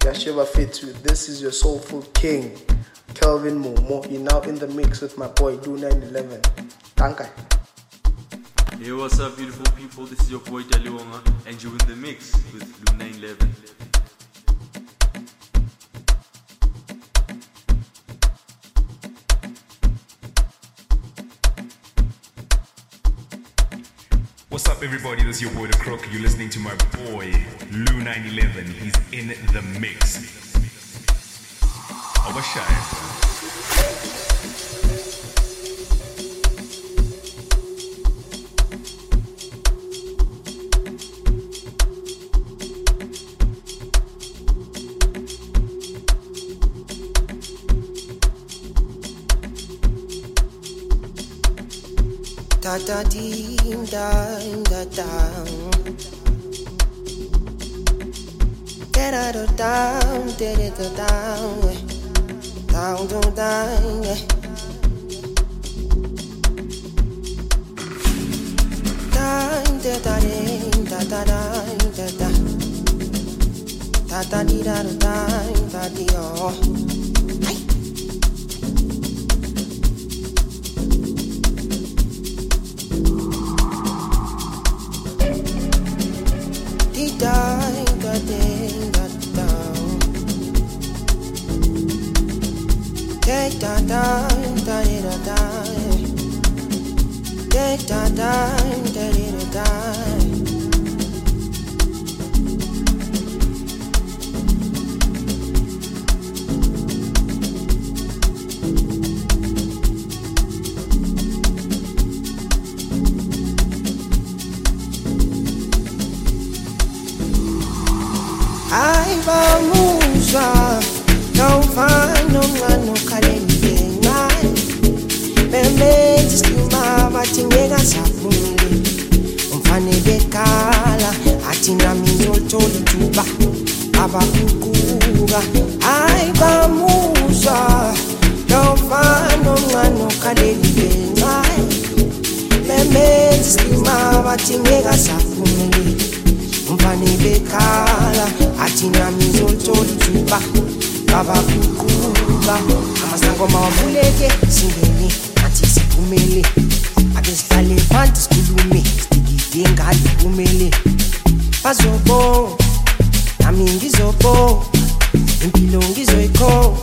Shiva Fitu. This is your soulful king, Kelvin Momo. You're now in the mix with my boy Lu 911. Thank you. Hey, what's up, beautiful people? This is your boy Daliwonga, and you're in the mix with Lu 911. What's up, everybody? This is your boy The Crook. You're listening to my boy Lu 911. He's in the mix. Oh, what's shy? Da da dee da da da. Da da da down, da da da down, down down down. Down da da da da da da da. Da da dee da da da dee oh. Vamos não vai no calendinho Bembe discrimava tinha safuni Umfane bekala atina minzoltoli tuba Aba kukuga Ai vamos não vai no calendinho Bembe discrimava tinha safuni Umfane bekala atina minzoltoli tuba Baba kukuba Amasango mawabuleke Singeni Ati sipumele Akesitale panti skulume Stigide ngali kumele Pazobo Nami ngizobo Impilo ngizoyiko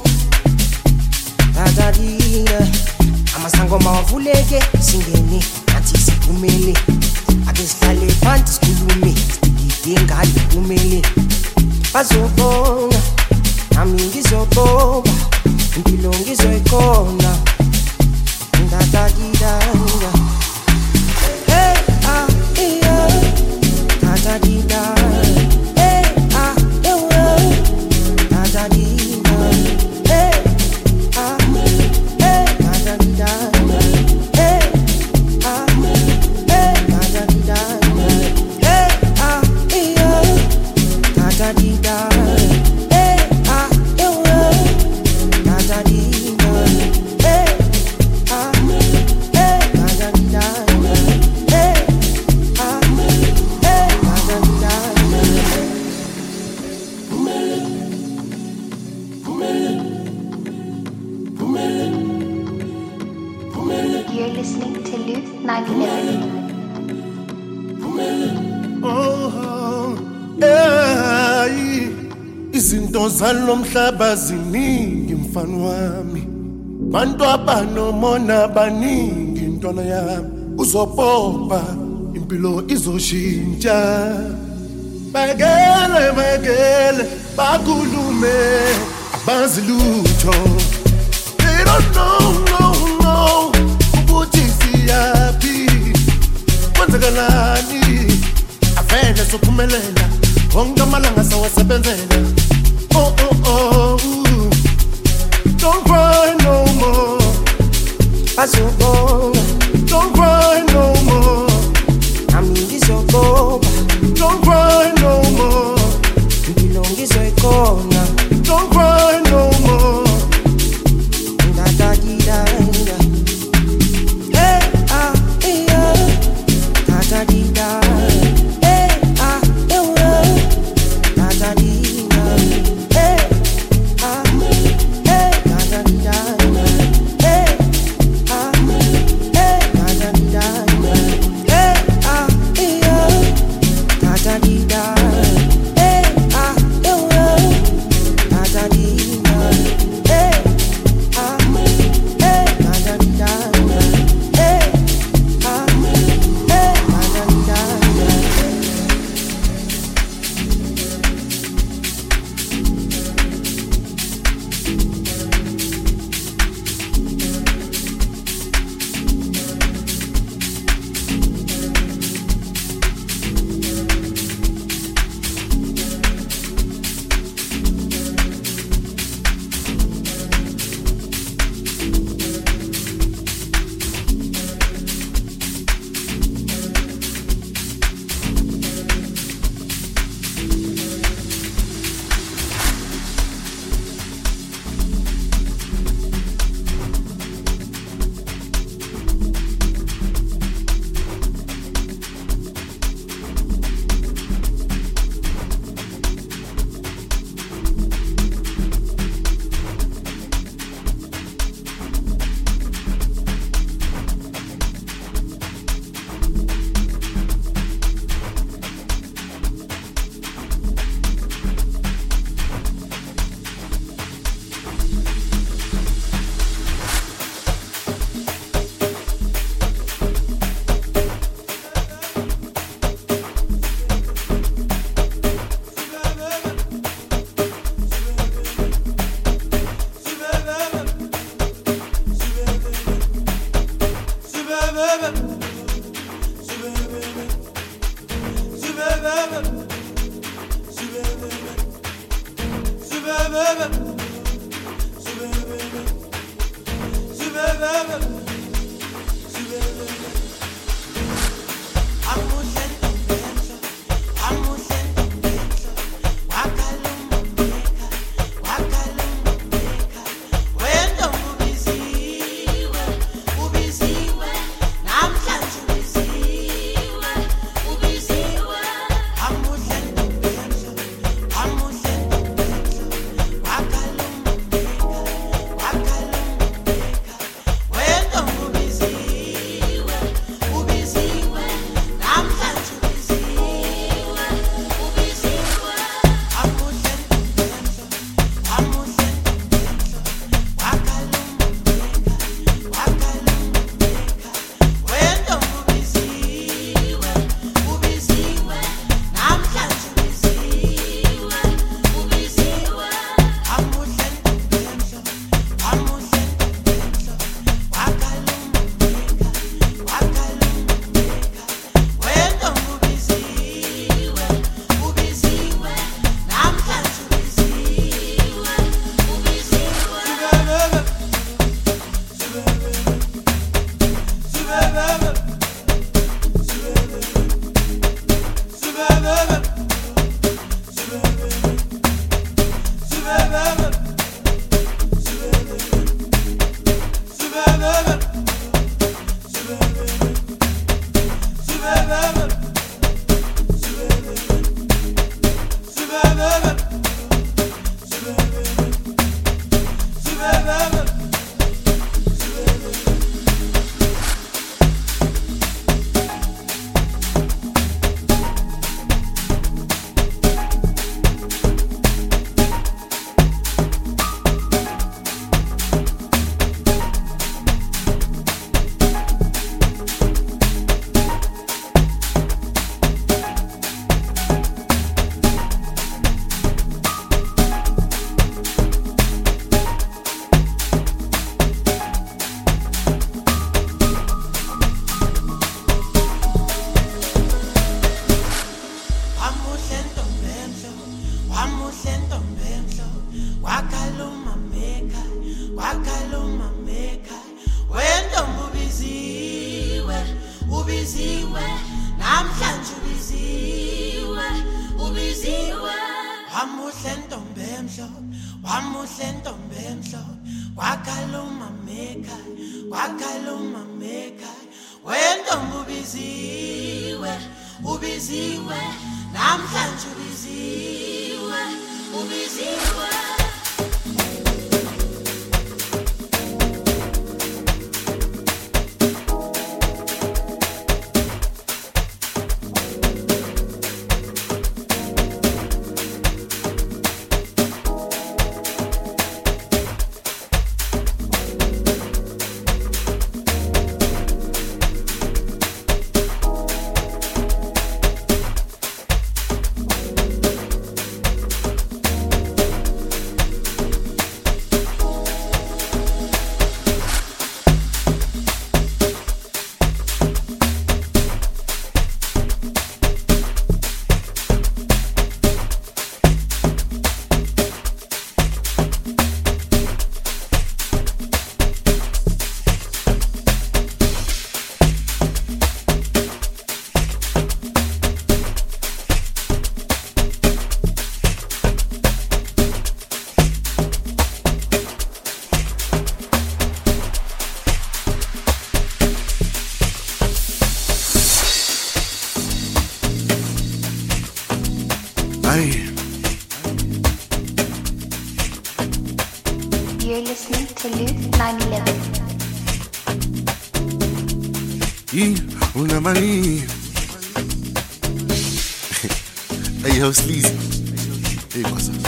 Dadadida Amasango mawabuleke Singeni Ati sipumele Akesitale panti skulume Stigide ngali kumele Pazobo Nami ngizoboba, impilo ngizoyikhona Ndadadidanga Hey, ah, yeah Dadadida Hey, ah, yeah Dadadida Hey, ah, hey Dadadida Hey, ah, hey Dadadida Hey, ah, yeah Dadadida You're listening to Lu 911. Izinto zalomhlaba ziningi mfana wami Bantu abanomona baningi ntwana yami Uzopopa impilo izoshintsha Bagele bakulume abazi lutho They don't know ukuthi siyaphi Kwenzakalani avele sophumelela Wonke amalanga sawasebenzela Oh Don't cry no more Pazobo Don't cry no more Nami ngizoboba Don't cry no more Impilo ngizoyikhona Don't cry no more Dadadidanga Hey, ah, yeah Dadadida Hey, ah, yeah Dadadida Hey You're listening to Luke 911. Una mani. Hey, yo, Sleazy. Hey, what's up?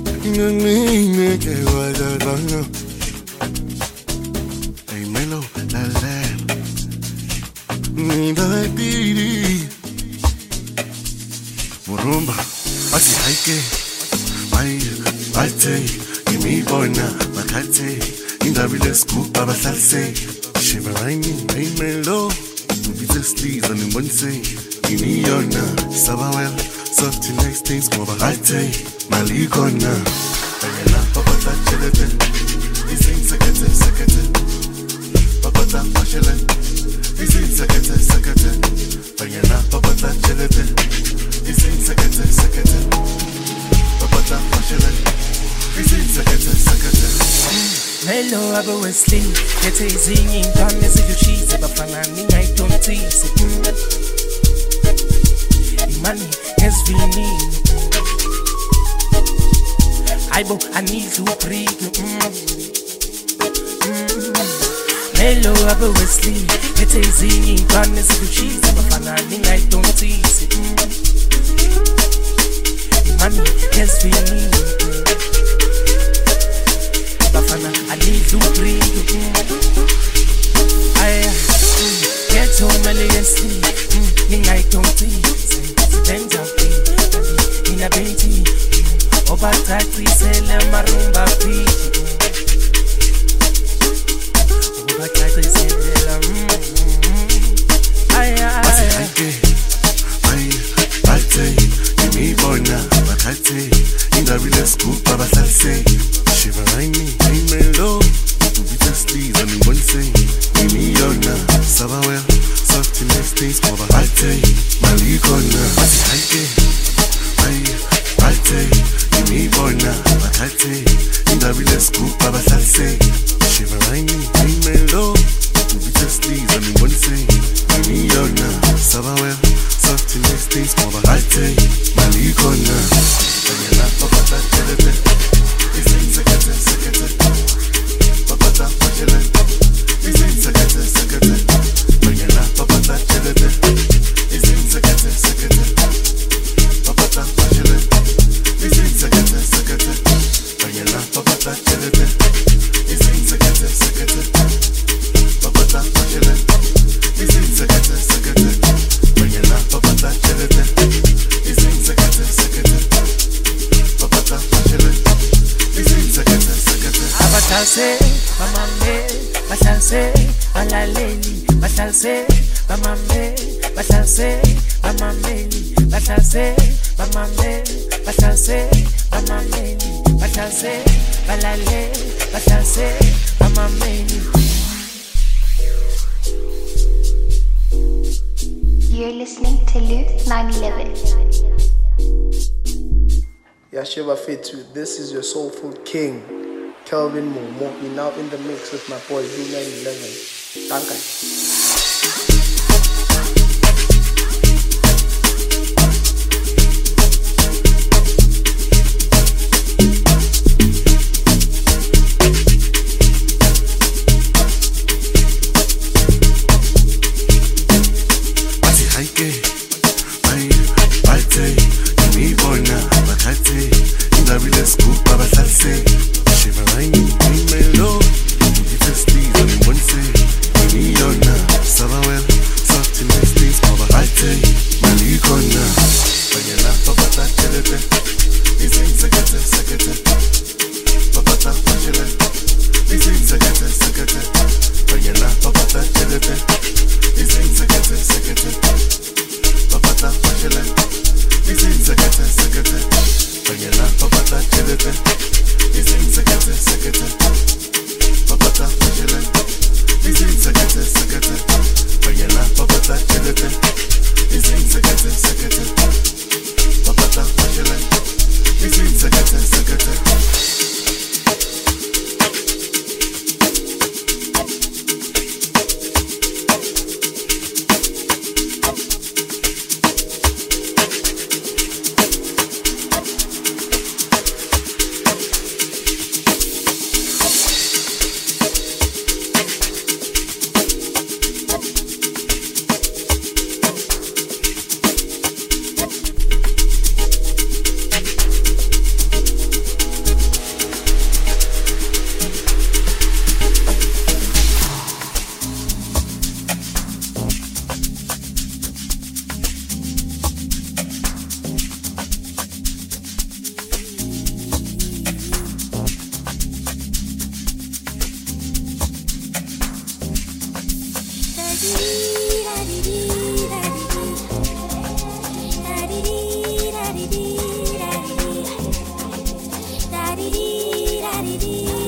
Hey, Melo, la la. Murumba, Ati Haike, Mate, Yimi Boina, Makate, Indabile Scoop, Baba Salse, Shivarani, Hey Melo, Vita Sleaze, and in one say, Yimi Yona, Sabawel, Soft next things, Mova Hate, Maligona. chelete. Ising sekete sekete. Papata mashele. Ising sekete sekete. Banyana papata chelete. Ising sekete sekete. Papata mashele. Ising sekete sekete. Hello, Abu Wesley. Get a zinging done as if you cheese, but fanning I don't tease it. Money has been I need to breathe. Hello, Abu Wesley. Get a zinging done as if you cheese, but fanning I don't tease it. Money has been I need to breathe. I get home and sleep. I don't think. Danger in a baby. Over taxi, sell marumba beach. Over taxi, sell I say, give me boy now, but I say, in the real school, Baba say. Shivaini, hey melo, to be the sleeves and in one say, Imiona, Sabawa, soft in next things over Haite, Malikona, Haite, Imibona, Haite, in the real school, Baba say, Shivaini, hey melo, to be the sleeves and in one say, Imiona, Sabawa, soft in next things over Haite, Malikona, Banyana, Papa, Telepe. Ising sekete sekete. Papata mashele. Ising sekete sekete. Banyana papata chelete. Ising sekete sekete. Papata mashele. Ising sekete sekete. Banyana papata chelete. Ising sekete sekete. Papata mashele. Ising sekete sekete. Banyana papata chelete. Ising sekete sekete. Papata mashele. Bashalse, mamame, bashalse, alaleli, bashalse, mamame, bashalse, mamameli, bashalse, mamame, bashalse, mamameli, bashalse, balale, bashalse, mamameli. You're listening to Luth 911. Yashiva Fitu, this is your soulful king, Kelvin Momo. You're now in the mix with my boy Blue 911. Danke. Da-dee-dee, da-dee-dee.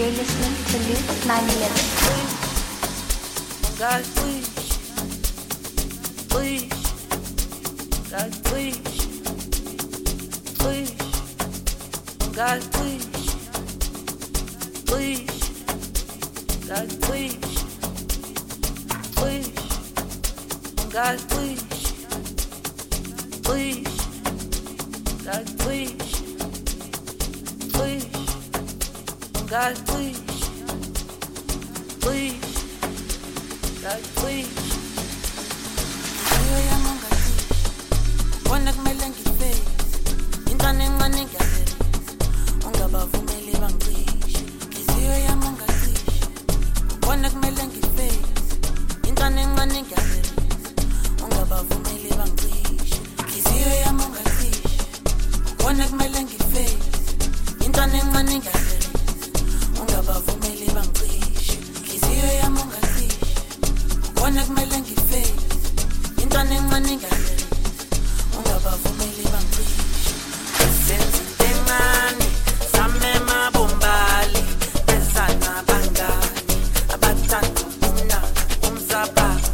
You're listening to Luke 911. God, please. God, please. God, please. God, please. God, please. God, please. God, please. God, please. Wona kumele ngiface intane encane ngiyazelisa ungabavumeli bangicishe inhliziyo yami ungacishe wona kumele ngiface intane encane ngiyazelisa ungabavumeli bangicishe inhliziyo yami ungacishe wona kumele ngiface intane encane ngiyazelisa ungabavumeli bangicishe inhliziyo yami ungacishe wona kumele ngiface intane encane ngiyazelisa ungabavumeli bangicishe senze encane samema bombali besana bangani abathanda umnandi umsabazo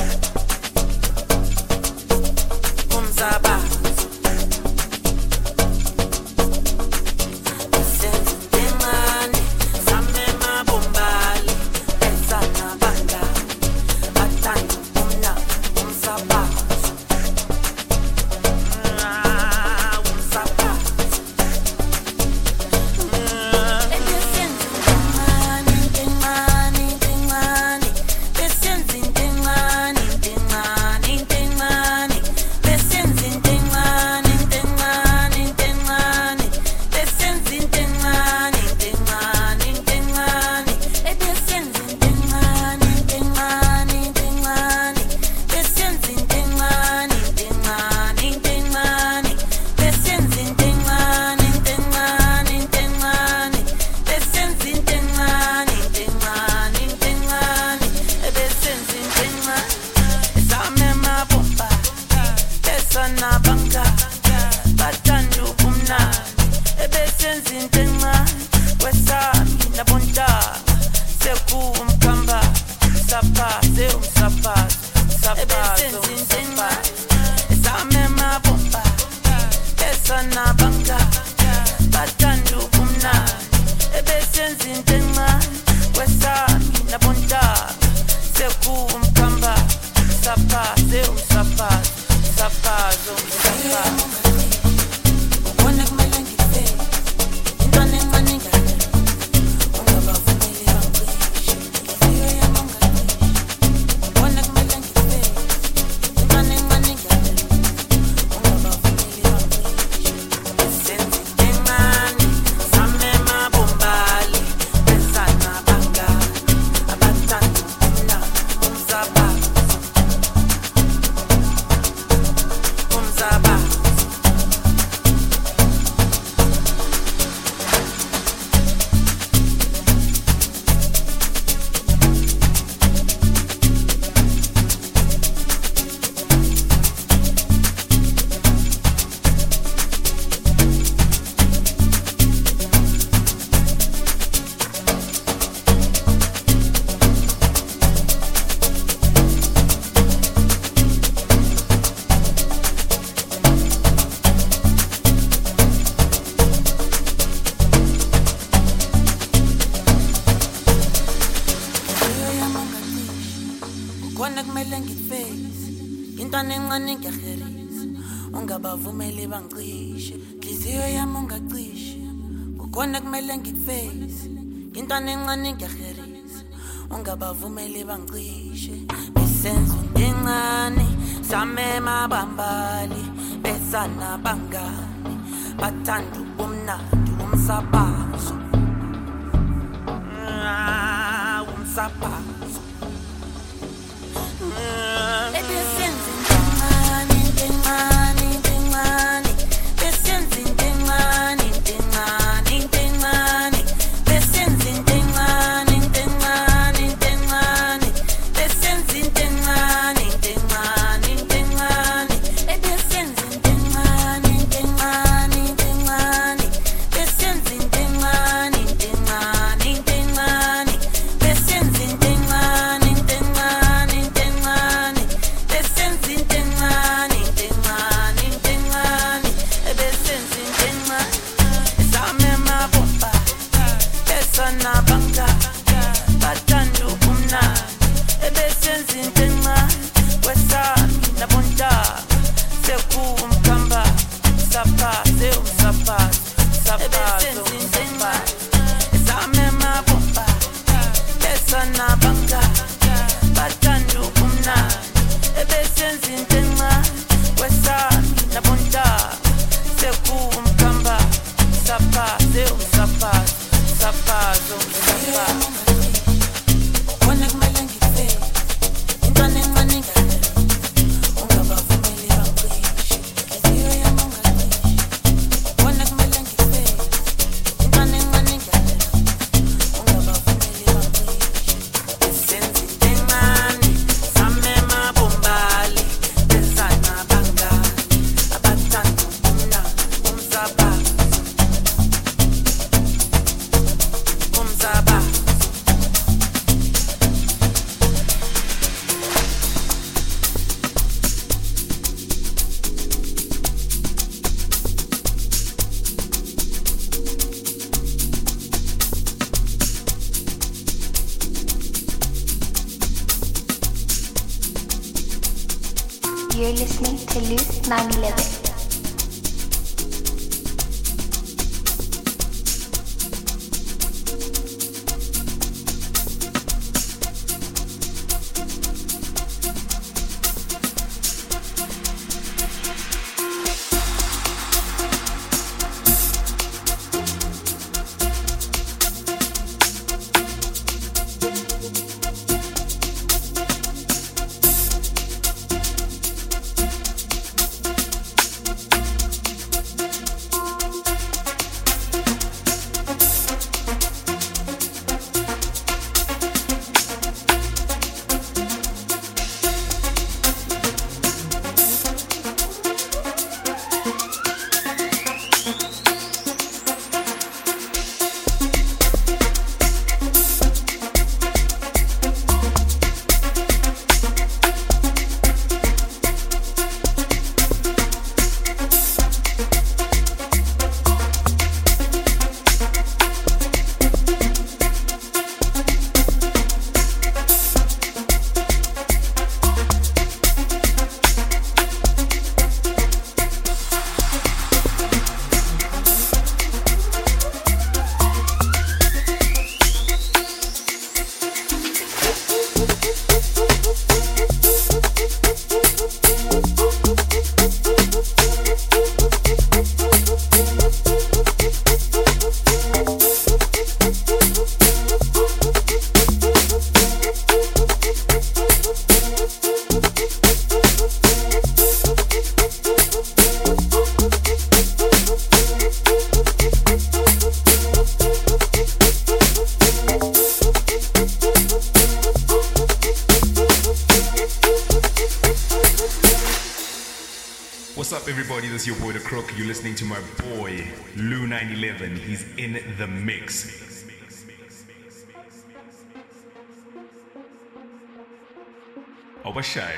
senze encane samema bombali besana bangani abathanda umnandi umsabazo ungabavumeli bangicishe inhliziyo yami ungacishe kukhona kumele ngikuface intane encane ngiyaherisa ungabavumeli bangicishe besenze encane samema bambali besana bangani bathanda ubumnandi umsabazo umsabazo besenze sana banga bathanda ubumnandi ebesenza into encane kwesami nabonta sekuwumkhamba sapaze umsapazo sapazo umsapazo wona kumele ngithe intwana encane ngane ungabavumeli bangishi leziyo yami ungacishi wona kumele ngithe intwana encane ngane ungabavumeli bangishi esenza into encane same mabombali bezana bangani abathanda ubumnandi umsapazo umsapazo. You're listening to Luke 911. What's up, everybody? This is your boy, The Crook. You're listening to my boy, Lou 911. He's in the mix. Oh, but shine.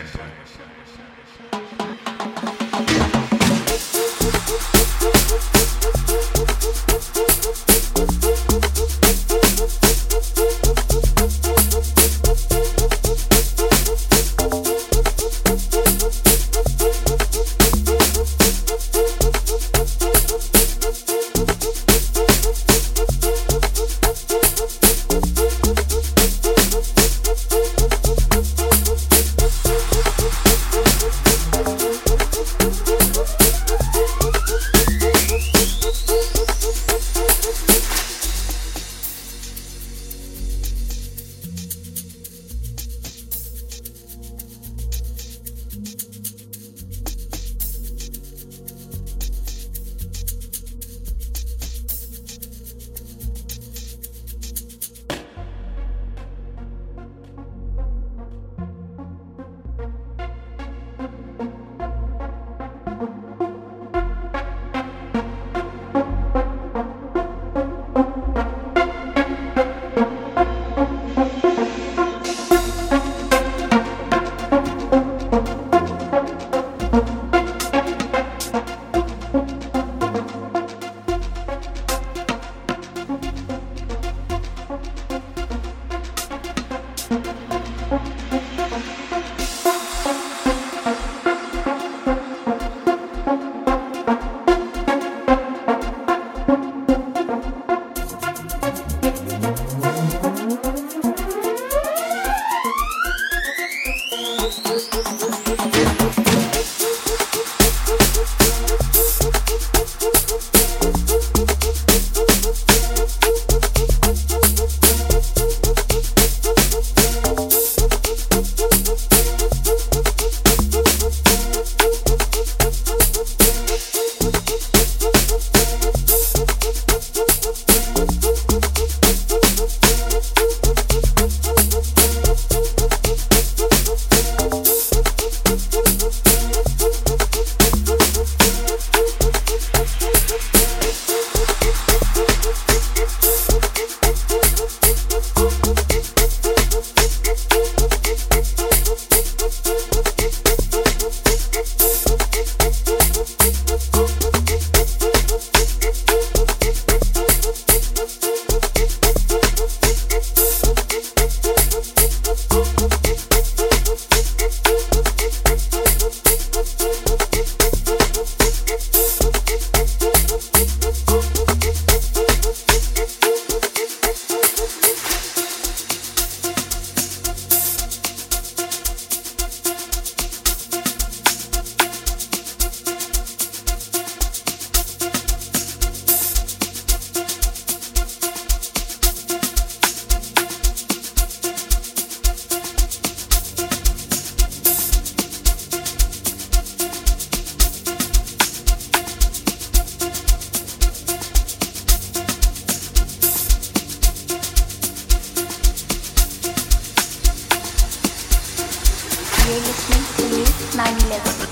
You're listening to Loop 911.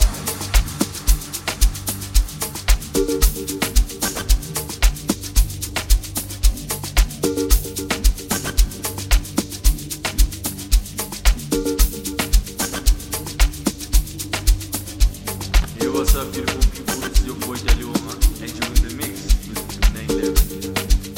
What's up, beautiful people? This is your boy Daliwonga, and you're in the mix with Loop 911.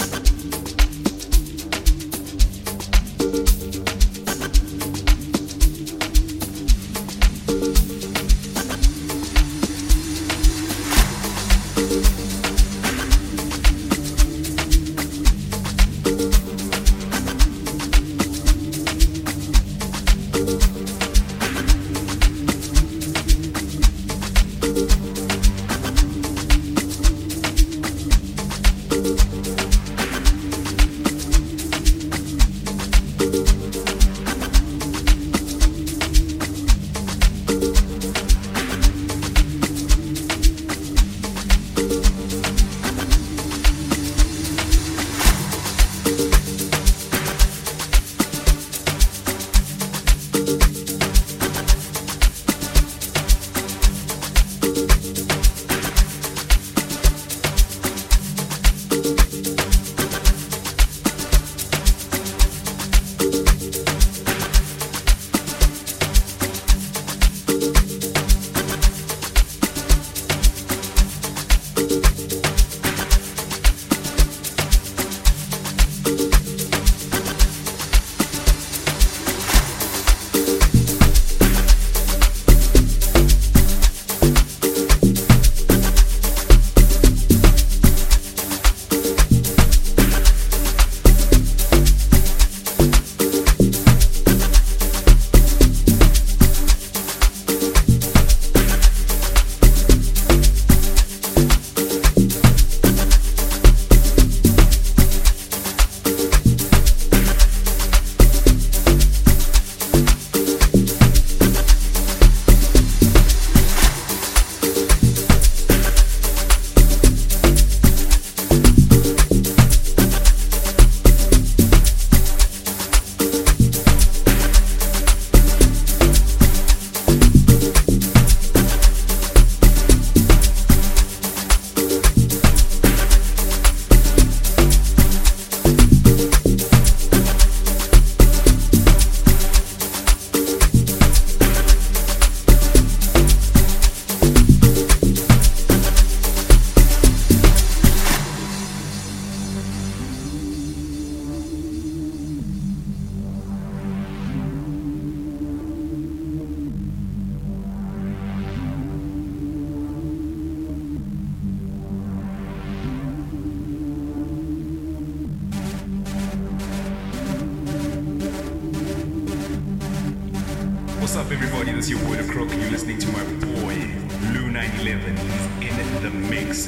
What's up, everybody? This is your boy The Crook, and you're listening to my boy Lou 911. He's in the mix.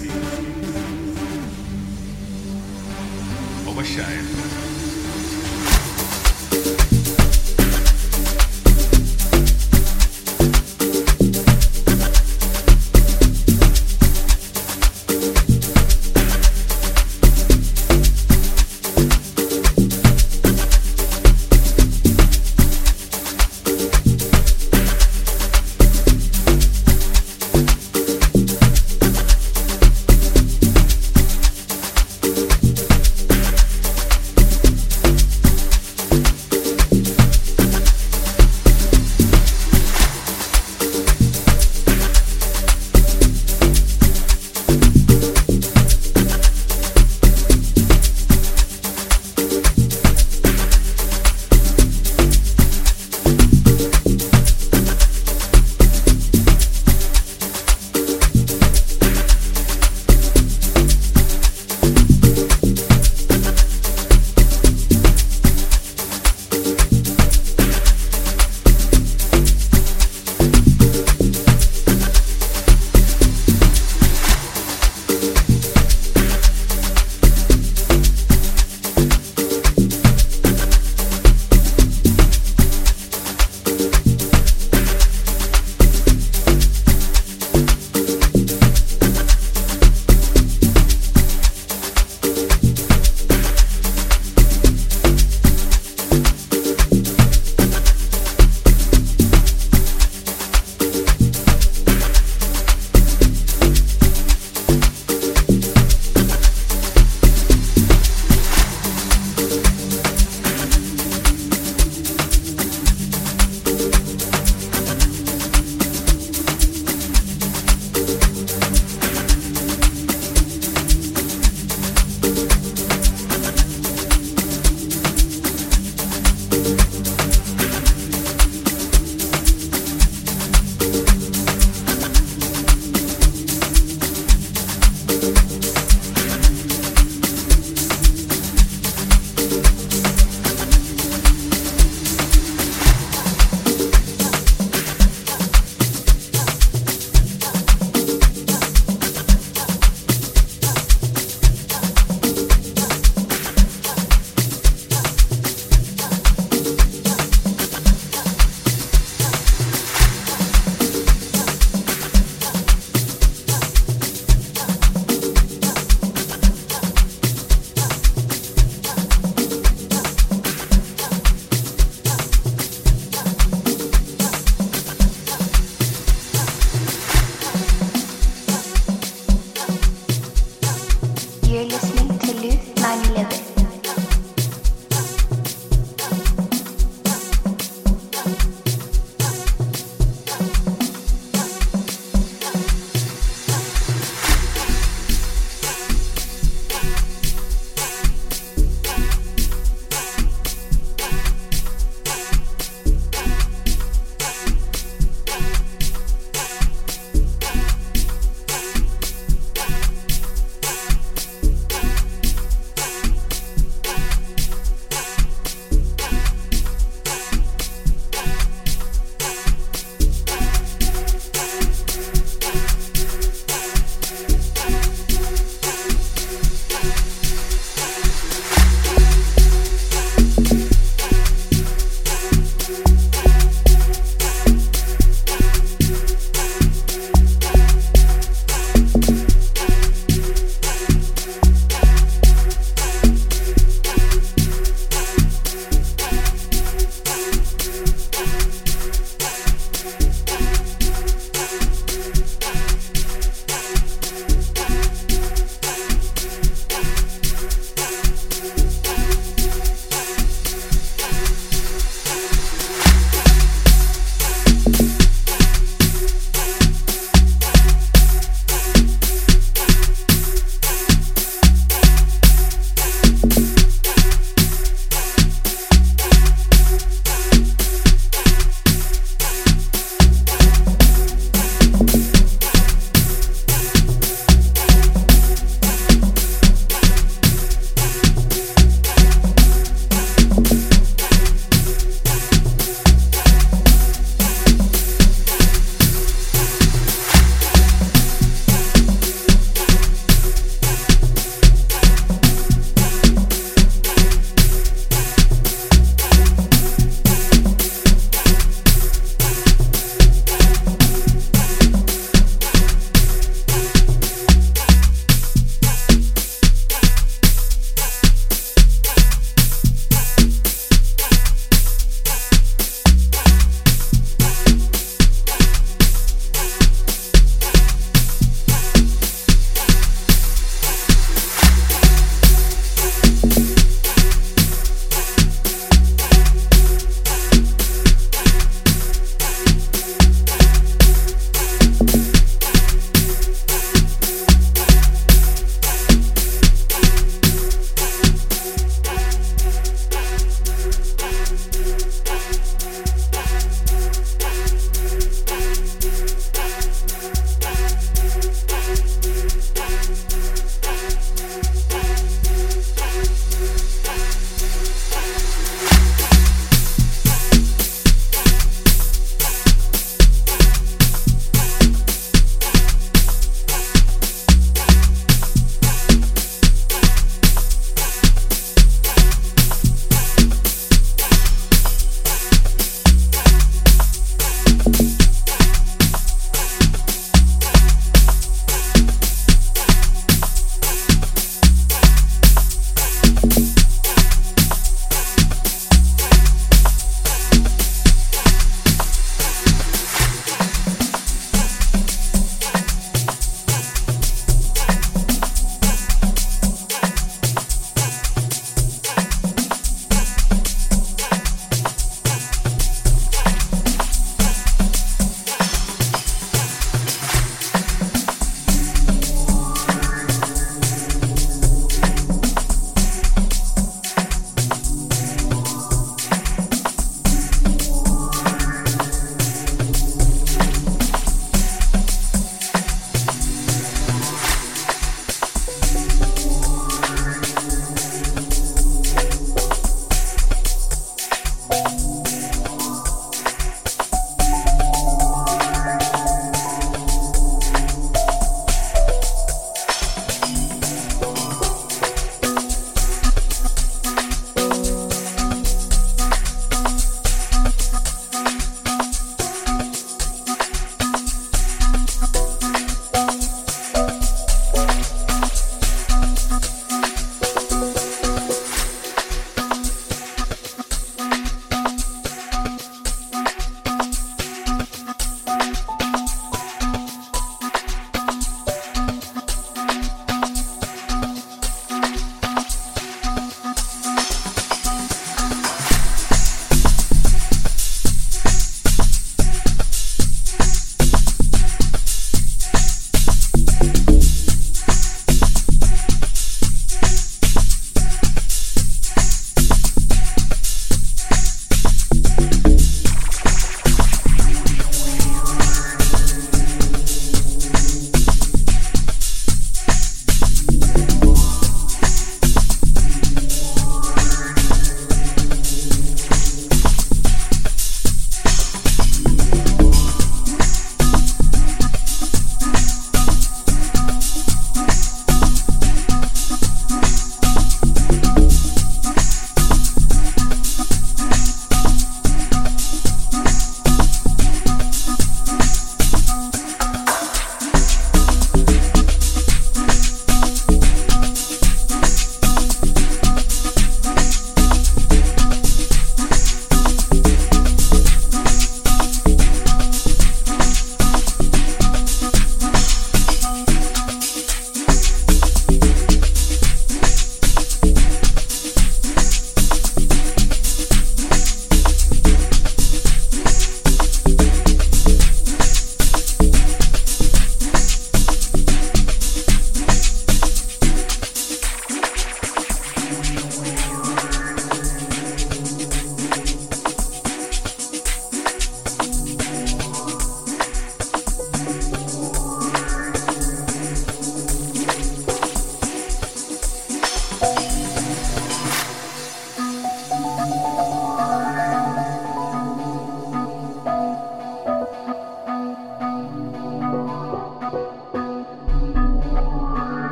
Overshine.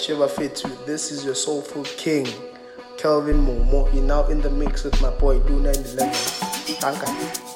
Shiva Fetu. This is your soulful king, Kelvin Momo. You're now in the mix with my boy, Do 911. Danke.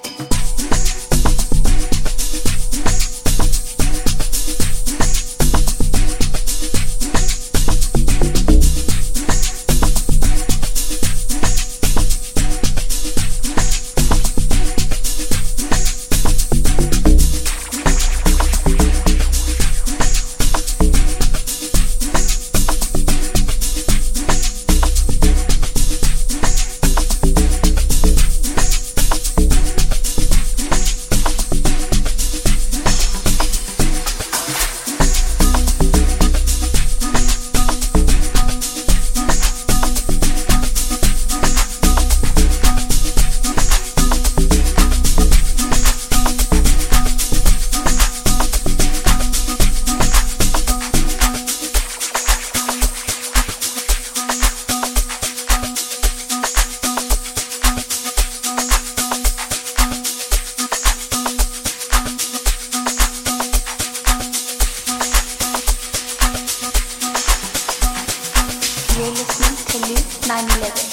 You're listening to Luke 911.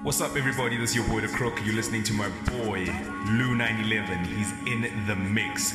What's up, everybody? This is your boy The Crook. You're listening to my boy Lou 911. He's in the mix.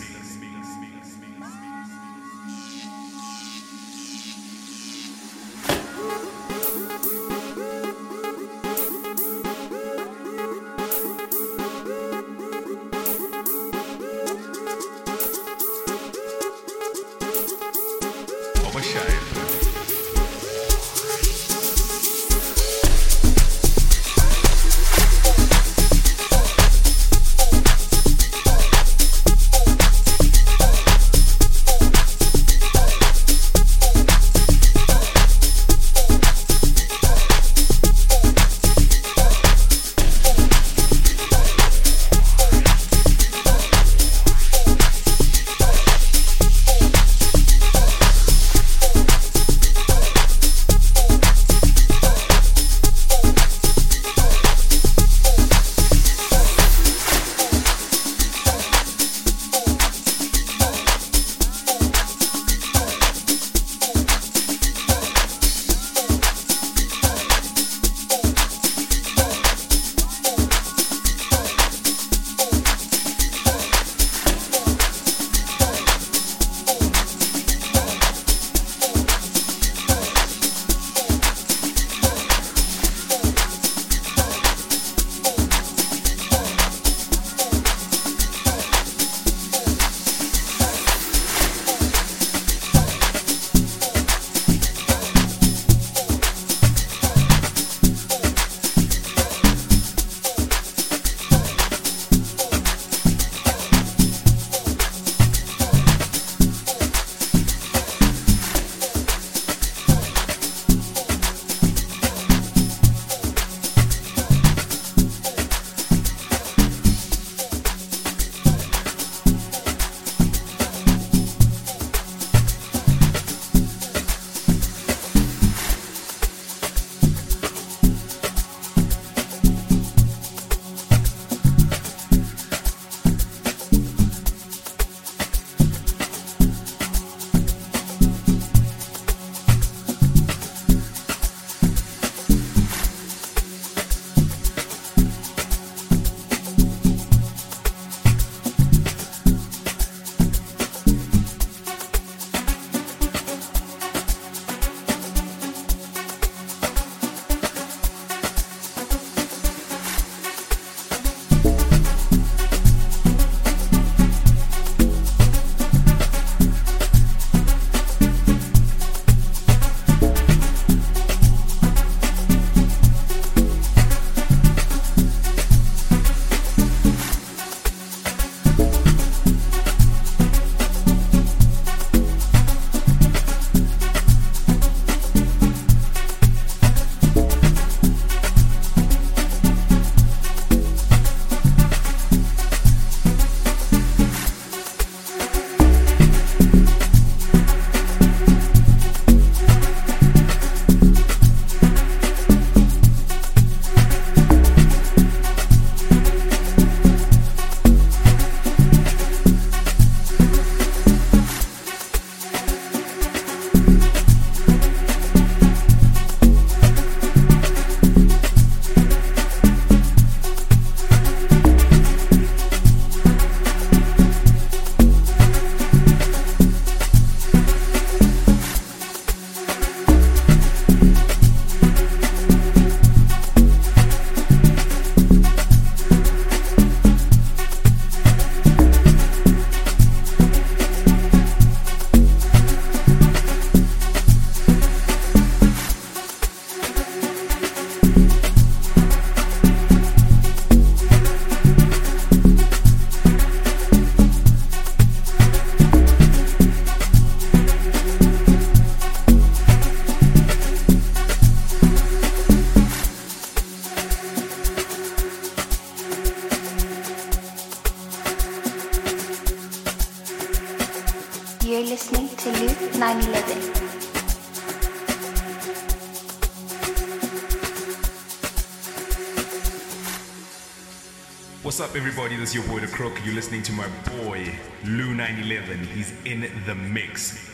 You're listening to Luke 911. What's up, everybody? This is your boy The Crook. You're listening to my boy Lou 911. He's in the mix.